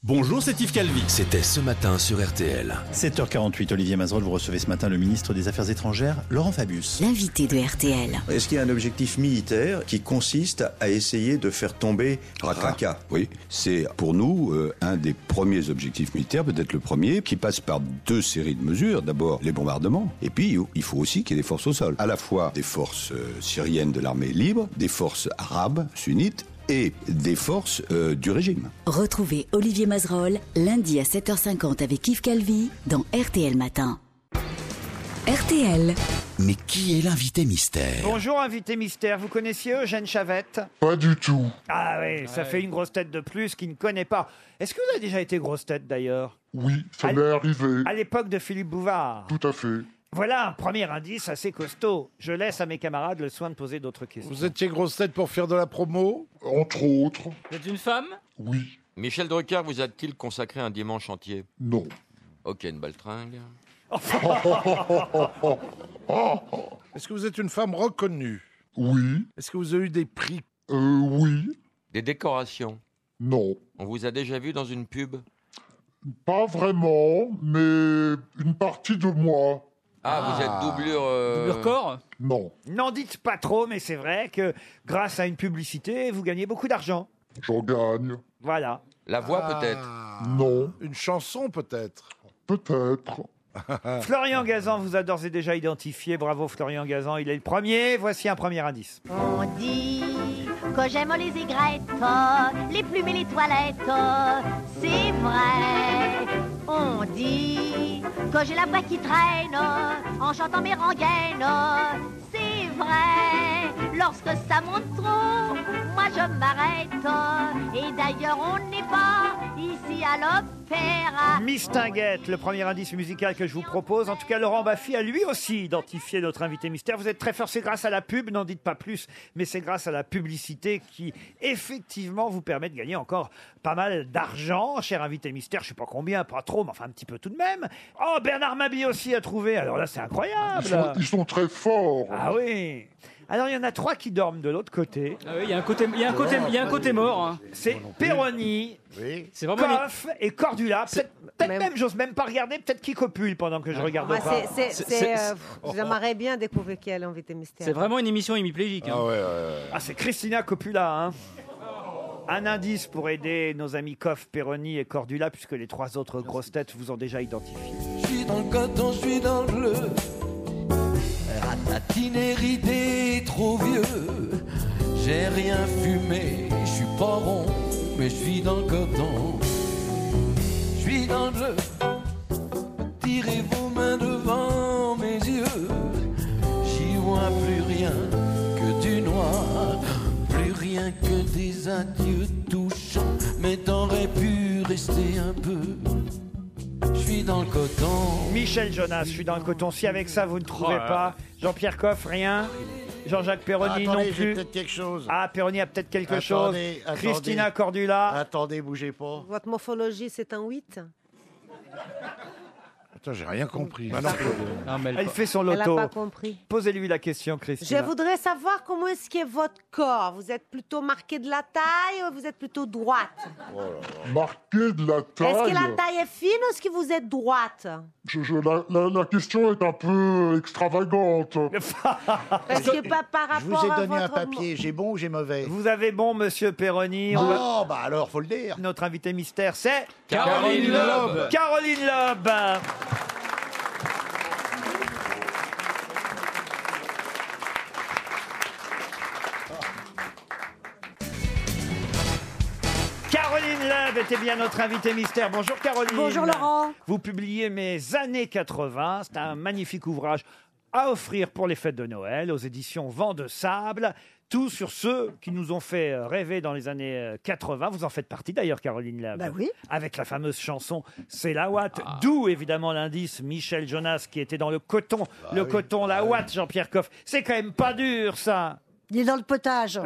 Bonjour, c'est Yves Calvi. C'était ce matin sur RTL. 7h48, Olivier Mazerolles, vous recevez ce matin le ministre des Affaires étrangères, Laurent Fabius. L'invité de RTL. Est-ce qu'il y a un objectif militaire qui consiste à essayer de faire tomber Raqqa? Oui, c'est pour nous un des premiers objectifs militaires, peut-être le premier, qui passe par deux séries de mesures. D'abord, les bombardements, et puis il faut aussi qu'il y ait des forces au sol. À la fois des forces syriennes de l'armée libre, des forces arabes, sunnites, et des forces du régime. Retrouvez Olivier Mazerolles lundi à 7h50 avec Yves Calvi dans RTL Matin. RTL. Mais qui est l'invité mystère? Bonjour invité mystère, vous connaissiez Eugène Chavette? Pas du tout. Ah oui, ça fait une grosse tête de plus qui ne connaît pas. Est-ce que vous avez déjà été grosse tête d'ailleurs? Oui, ça m'est arrivé. À l'époque de Philippe Bouvard. Tout à fait. Voilà un premier indice assez costaud. Je laisse à mes camarades le soin de poser d'autres questions. Vous étiez grosse tête pour faire de la promo? Entre autres. Vous êtes une femme? Oui. Michel Drucker vous a-t-il consacré un dimanche entier? Non. Ok, une baltringue. Est-ce que vous êtes une femme reconnue? Oui. Est-ce que vous avez eu des prix? Oui. Des décorations? Non. On vous a déjà vu dans une pub? Pas vraiment, mais une partie de moi. Ah, vous êtes doublure... Doublure corps? Non. N'en dites pas trop, mais c'est vrai que grâce à une publicité, vous gagnez beaucoup d'argent. J'en gagne. Voilà. La voix peut-être? Non. Une chanson peut-être? Peut-être. Florian Gazan vous a d'ores et déjà identifié. Bravo Florian Gazan, il est le premier. Voici un premier indice. On dit que j'aime les aigrettes, les plumes et les toilettes. C'est vrai. On dit que j'ai la voix qui traîne en chantant mes rengaines. C'est vrai. Lorsque ça monte trop, moi je m'arrête. Et d'ailleurs on n'est pas ici à l'opéra. Mistinguette, le premier indice musical que je vous propose. En tout cas, Laurent Baffy a lui aussi identifié notre invité mystère. Vous êtes très fort, c'est grâce à la pub, n'en dites pas plus, mais c'est grâce à la publicité qui, effectivement, vous permet de gagner encore pas mal d'argent. Cher invité mystère, je sais pas combien, pas trop, mais enfin un petit peu tout de même. Oh, Bernard Mabie aussi a trouvé. Alors là, c'est incroyable. Ils sont très forts. Ah oui. Alors, il y en a 3 qui dorment de l'autre côté. Ah oui, il y a un côté mort. Hein. C'est Perroni, C'est vraiment Coff et Cordula. Peut-être même, j'ose même pas regarder, peut-être qui copule pendant que je regarde pas. J'aimerais bien découvrir qui est l'invité mystère. c'est vraiment une émission hémiplégique. Hein. Ah, c'est Christina Copula, hein. Un indice pour aider nos amis Coff, Perroni et Cordula, puisque les 3 autres grosses têtes vous ont déjà identifié. Je suis dans le coton, je suis dans le bleu. Ratatiné, ridé, trop vieux. J'ai rien fumé, je suis pas rond, mais je suis dans le coton. Je suis dans le bleu. Tirez vos mains devant mes yeux. J'y vois plus rien que du noir, plus rien que des adieux touchants. Mais t'aurais pu rester un peu. Je suis dans le coton. Michel Jonas, je suis dans le coton. Si avec ça vous ne trouvez pas, Jean-Pierre Coff, rien. Jean-Jacques Perroni non plus. Peut-être quelque chose. Ah, Perroni a peut-être quelque chose. Christina Cordula. Attendez, bougez pas. Votre morphologie, c'est un 8? Attends, j'ai rien compris. Elle fait son Elle n'a loto. pas compris. Posez-lui la question, Christina. Je voudrais savoir comment est-ce qu'est votre corps. Vous êtes plutôt marqué de la taille ou vous êtes plutôt droite? Marqué de la taille. Est-ce que la taille est fine ou est-ce que vous êtes droite? La question est un peu extravagante. Parce que par rapport Je vous ai à donné un votre... papier. J'ai bon ou j'ai mauvais? Vous avez bon, monsieur Perroni. Oh, bah alors, faut le dire. Notre invité mystère, c'est Caroline Loeb. Caroline Loeb. Caroline Loeb était bien notre invitée mystère. Bonjour Caroline. Bonjour Laurent. Vous publiez Mes années 80. C'est un magnifique ouvrage à offrir pour les fêtes de Noël aux éditions Vent de Sable. Tout sur ceux qui nous ont fait rêver dans les années 80. Vous en faites partie d'ailleurs, Caroline Loeb. Bah oui. Avec la fameuse chanson C'est la Ouate. D'où évidemment l'indice Michel Jonas qui était dans le coton. Coton, la Ouate, Jean-Pierre Coff. C'est quand même pas dur ça. Il est dans le potage.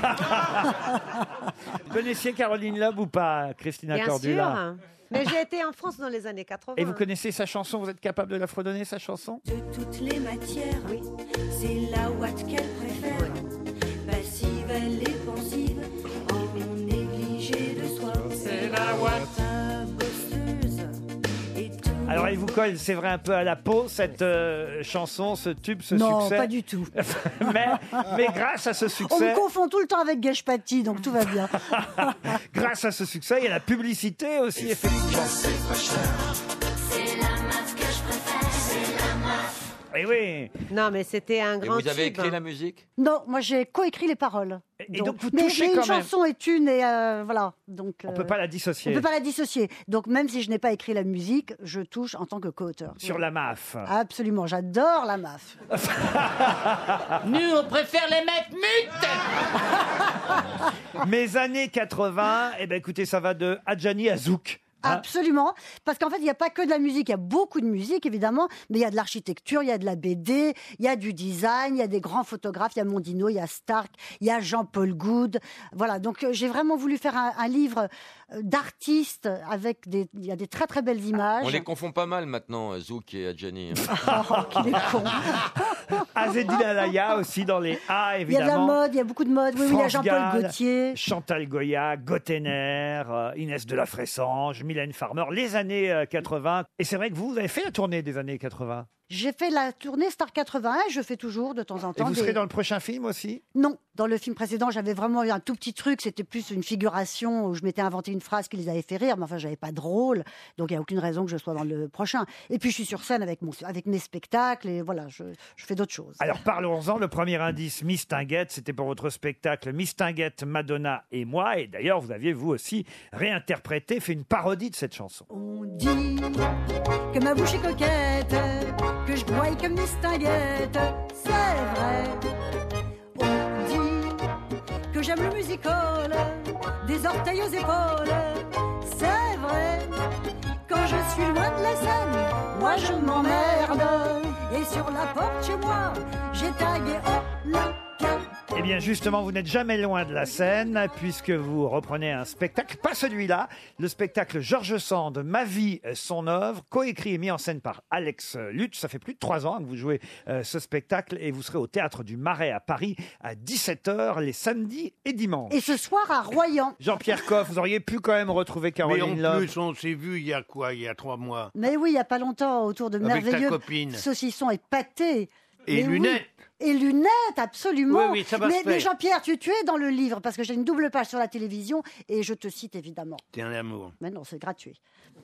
Vous connaissiez Caroline Loeb ou pas, Christina Bien Cordula? sûr. Mais j'ai été en France dans les années 80. Et vous connaissez sa chanson? Vous êtes capable de la fredonner, sa chanson? De toutes les matières, oui, c'est la Ouate qu'elle préfère. Passive, elle est pensive, en négligé de soi. C'est la Ouate. elle vous colle, c'est vrai, un peu à la peau, cette chanson, ce tube, ce Non, succès. pas du tout. mais grâce à ce On succès, me confond tout le temps avec Gage Paty, donc tout va bien. grâce à ce succès, il y a la publicité aussi, effectivement. C'est la meuf que je préfère, c'est la meuf. Et oui. Non, mais c'était un Et grand vous avez tube. écrit la musique? Non, moi j'ai coécrit les paroles. Et donc vous mais touchez une quand même. chanson est une et voilà. Donc On peut pas la dissocier. On peut pas la dissocier. Donc même si je n'ai pas écrit la musique, je touche en tant que co-auteur. Sur la MAF. Absolument, j'adore la MAF. Nous, on préfère les mecs mutes. Mes années 80, eh ben écoutez, ça va de Adjani à Zouk. Hein. Absolument, parce qu'en fait, il n'y a pas que de la musique, il y a beaucoup de musique, évidemment, mais il y a de l'architecture, il y a de la BD, il y a du design, il y a des grands photographes, il y a Mondino, il y a Stark, il y a Jean-Paul Goud. Voilà, donc j'ai vraiment voulu faire un livre d'artistes avec il y a des très très belles images. On les confond pas mal maintenant, Zouk et Adjani. Oh, qu'il est con. Azedine Alaya aussi dans les A, Il y a évidemment. de la mode, il y a beaucoup de mode. Oui, il y a France Jean-Paul Gall, Gaultier. Chantal Goya, Gottener, Inès de la Fressange, Mylène Farmer, les années 80. Et c'est vrai que vous avez fait la tournée des années 80. J'ai fait la tournée Star 81, je fais toujours de temps en Et temps. vous serez dans le prochain film aussi? Non, dans le film précédent, j'avais vraiment eu un tout petit truc, c'était plus une figuration où je m'étais inventé une phrase qui les avait fait rire, mais enfin, j'avais pas de rôle, donc il n'y a aucune raison que je sois dans le prochain. Et puis, je suis sur scène avec mes spectacles, et voilà, je fais d'autres choses. Alors parlons-en, le premier indice, Miss Tinguette, c'était pour votre spectacle Miss Tinguette, Madonna et moi. Et d'ailleurs, vous aviez vous aussi réinterprété, fait une parodie de cette chanson. On dit que ma bouche est coquette, que je broye comme Miss Tinguette, c'est vrai. On dit que j'aime le musical, des orteils aux épaules, c'est vrai. Quand je suis loin de la scène, moi je m'emmerde. Et sur la porte chez moi, j'ai tagué Olympia. Eh bien justement, vous n'êtes jamais loin de la scène, puisque vous reprenez un spectacle, pas celui-là, le spectacle Georges Sand, Ma vie, son œuvre, coécrit et mis en scène par Alex Lutz. Ça fait plus de 3 ans que vous jouez ce spectacle, et vous serez au Théâtre du Marais à Paris à 17h les samedis et dimanches. Et ce soir à Royan. Jean-Pierre Coff, vous auriez pu quand même retrouver Caroline Mais en Loeb. plus, on s'est vu il y a quoi? Il y a 3 mois. Mais oui, il n'y a pas longtemps, autour de Avec ta merveilleux copine. saucissons et pâtés. Et Mais oui. lunettes. Et lunettes, absolument. Oui, ça va se mais faire. Jean-Pierre, tu es dans le livre, parce que j'ai une double page sur la télévision, et je te cite évidemment. T'es un amour. Mais non, c'est gratuit.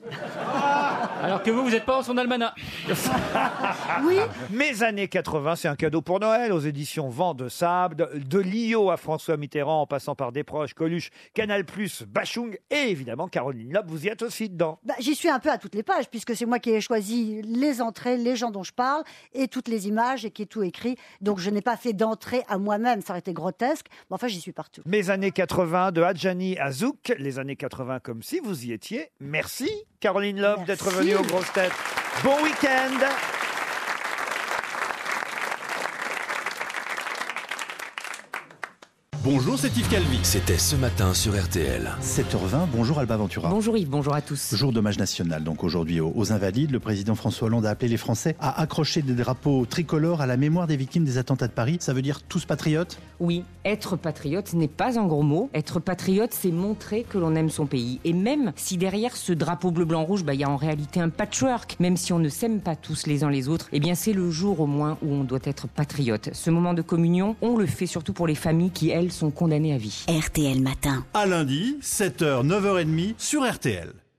Alors que vous êtes pas en son almanach. Oui. Mes années 80, c'est un cadeau pour Noël aux éditions Vent de Sable, de Lio à François Mitterrand en passant par Desproges, Coluche, Canal+, Bachung et évidemment Caroline Loeb, vous y êtes aussi dedans. Bah, j'y suis un peu à toutes les pages, puisque c'est moi qui ai choisi les entrées, les gens dont je parle, et toutes les images, et qui ai tout écrit. Donc je n'ai pas fait d'entrée à moi-même, ça aurait été grotesque, mais enfin j'y suis partout. Mes années 80, de Adjani à Zouk, les années 80 comme si vous y étiez. Merci Caroline Loeb d'être venue aux grosses têtes. Bon week-end. Bonjour, c'est Yves Calvi. C'était ce matin sur RTL. 7h20, bonjour Alba Ventura. Bonjour Yves, bonjour à tous. Jour d'hommage national, donc aujourd'hui aux Invalides. Le président François Hollande a appelé les Français à accrocher des drapeaux tricolores à la mémoire des victimes des attentats de Paris. Ça veut dire tous patriotes? Oui, être patriote n'est pas un gros mot. Être patriote, c'est montrer que l'on aime son pays. Et même si derrière ce drapeau bleu-blanc-rouge, il y a en réalité un patchwork, même si on ne s'aime pas tous les uns les autres, eh bien c'est le jour au moins où on doit être patriote. Ce moment de communion, on le fait surtout pour les familles qui, elles, sont condamnées à vie. RTL Matin. À lundi, 7h, 9h30 sur RTL.